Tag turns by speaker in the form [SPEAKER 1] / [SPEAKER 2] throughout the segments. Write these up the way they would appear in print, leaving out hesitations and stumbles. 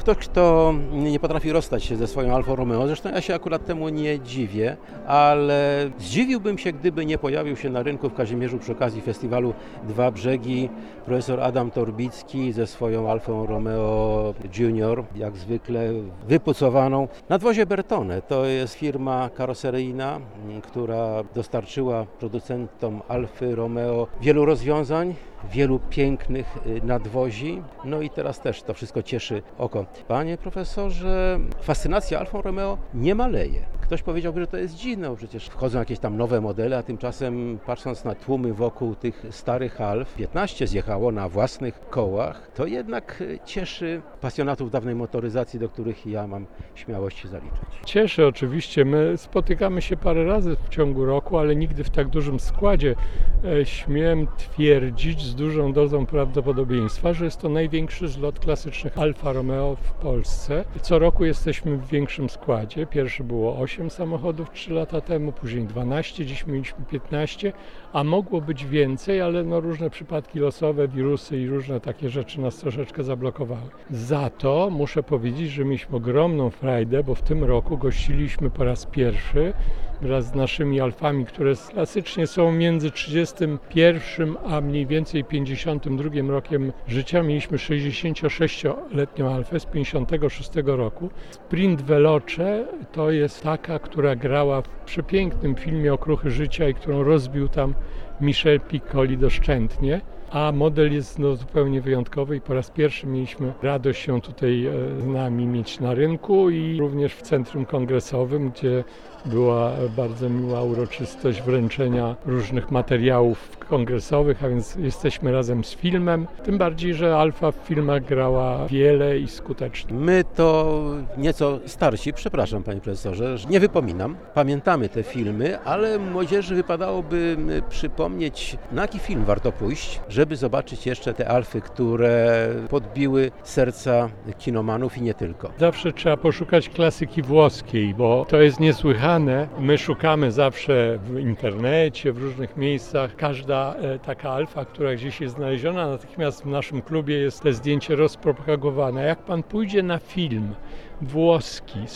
[SPEAKER 1] Ktoś, kto nie potrafi rozstać się ze swoją Alfą Romeo, zresztą ja się akurat temu nie dziwię, ale zdziwiłbym się, gdyby nie pojawił się na rynku w Kazimierzu przy okazji festiwalu Dwa Brzegi profesor Adam Torbicki ze swoją Alfą Romeo Junior, jak zwykle wypucowaną. Nadwozie Bertone to jest firma karoseryjna, która dostarczyła producentom Alfy Romeo wielu rozwiązań, wielu pięknych nadwozi, no i teraz też to wszystko cieszy oko. Panie profesorze, fascynacja Alfą Romeo nie maleje. Ktoś powiedziałby, że to jest dziwne, bo przecież wchodzą jakieś tam nowe modele, a tymczasem patrząc na tłumy wokół tych starych Alf, 15 zjechało na własnych kołach, to jednak cieszy pasjonatów dawnej motoryzacji, do których ja mam śmiałość się zaliczyć.
[SPEAKER 2] Cieszy oczywiście, my spotykamy się parę razy w ciągu roku, ale nigdy w tak dużym składzie. Śmiem twierdzić z dużą dozą prawdopodobieństwa, że jest to największy zlot klasycznych Alfa Romeo w Polsce. Co roku jesteśmy w większym składzie. Pierwszy było 8 samochodów 3 lata temu, później 12, dziś mieliśmy 15, a mogło być więcej, ale różne przypadki losowe, wirusy i różne takie rzeczy nas troszeczkę zablokowały. Za to muszę powiedzieć, że mieliśmy ogromną frajdę, bo w tym roku gościliśmy po raz pierwszy wraz z naszymi Alfami, które klasycznie są między 31 a mniej więcej 52 rokiem życia. Mieliśmy 66-letnią Alfę z 56 roku. Sprint Veloce to jest taka, która grała w przepięknym filmie Okruchy życia i którą rozbił tam Michel Piccoli doszczętnie. A model jest zupełnie wyjątkowy i po raz pierwszy mieliśmy radość się tutaj z nami mieć na rynku i również w centrum kongresowym, gdzie była bardzo miła uroczystość wręczenia różnych materiałów kongresowych, a więc jesteśmy razem z filmem, tym bardziej, że Alfa w filmach grała wiele i skutecznie.
[SPEAKER 1] My to nieco starsi, przepraszam panie profesorze, że nie wypominam, pamiętamy te filmy, ale młodzieży wypadałoby przypomnieć, na jaki film warto pójść, żeby zobaczyć jeszcze te Alfy, które podbiły serca kinomanów i nie tylko.
[SPEAKER 2] Zawsze trzeba poszukać klasyki włoskiej, bo to jest niesłychane. My szukamy zawsze w internecie, w różnych miejscach. Każda taka Alfa, która gdzieś jest znaleziona, natychmiast w naszym klubie jest to zdjęcie rozpropagowane. Jak pan pójdzie na film włoski z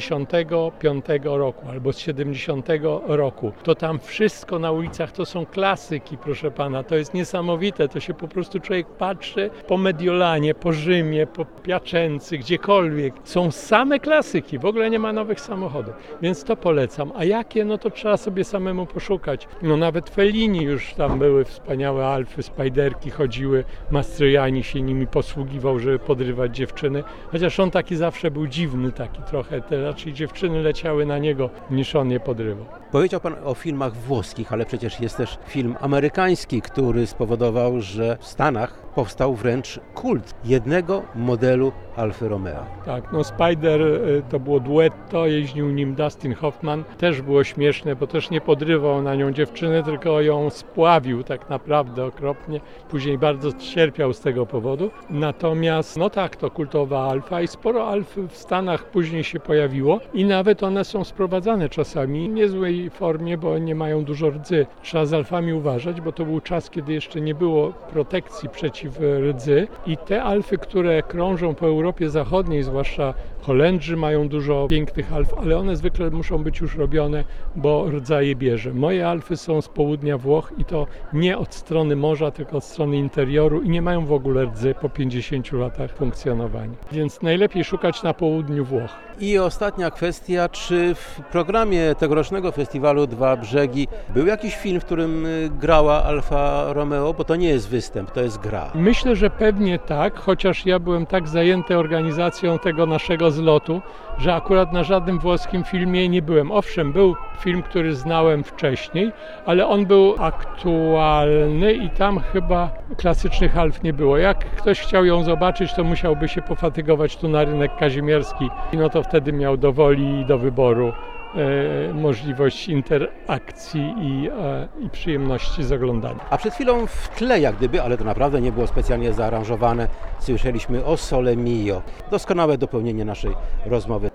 [SPEAKER 2] 65 roku albo z 70 roku, to tam wszystko na ulicach to są klasyki, proszę pana. To jest niesamowite, to się po prostu człowiek patrzy po Mediolanie, po Rzymie, po Piacenzy, gdziekolwiek. Są same klasyki, w ogóle nie ma nowych samochodów, więc to polecam. A jakie? No to trzeba sobie samemu poszukać. No nawet Fellini już tam były wspaniałe Alfy, Spiderki chodziły, Mastroianni się nimi posługiwał, żeby podrywać dziewczyny, chociaż on taki zawsze był dziwny taki trochę, te raczej dziewczyny leciały na niego, niż on je podrywał.
[SPEAKER 1] Powiedział pan o filmach włoskich, ale przecież jest też film amerykański, który spowodował, że w Stanach powstał wręcz kult jednego modelu Alfy Romeo.
[SPEAKER 2] Tak, Spider to było duetto, jeździł nim Dustin Hoffman. Też było śmieszne, bo też nie podrywał na nią dziewczyny, tylko ją spławił tak naprawdę okropnie. Później bardzo cierpiał z tego powodu. Natomiast, to kultowa Alfa i sporo Alf w Stanach później się pojawiło i nawet one są sprowadzane czasami w niezłej formie, bo nie mają dużo rdzy. Trzeba z Alfami uważać, bo to był czas, kiedy jeszcze nie było protekcji przeciw rdzy i te Alfy, które krążą po Europie Zachodniej, zwłaszcza Holendrzy mają dużo pięknych Alf, ale one zwykle muszą być już robione, bo rdza je bierze. Moje Alfy są z południa Włoch i to nie od strony morza, tylko od strony interioru i nie mają w ogóle rdzy po 50 latach funkcjonowania. Więc najlepiej szukać na południu Włoch.
[SPEAKER 1] I ostatnia kwestia, czy w programie tegorocznego festiwalu Dwa Brzegi był jakiś film, w którym grała Alfa Romeo, bo to nie jest występ, to jest gra.
[SPEAKER 2] Myślę, że pewnie tak, chociaż ja byłem tak zajęty organizacją tego naszego zlotu, że akurat na żadnym włoskim filmie nie byłem. Owszem, był film, który znałem wcześniej, ale on był aktualny i tam chyba klasycznych Alf nie było. Jak ktoś chciał ją zobaczyć, to musiałby się pofatygować tu na rynek kazimierski. No to wtedy miał do woli i do wyboru możliwość interakcji i przyjemności z oglądania.
[SPEAKER 1] A przed chwilą w tle jak gdyby, ale to naprawdę nie było specjalnie zaaranżowane, słyszeliśmy o Sole Mio. Doskonałe dopełnienie naszej rozmowy.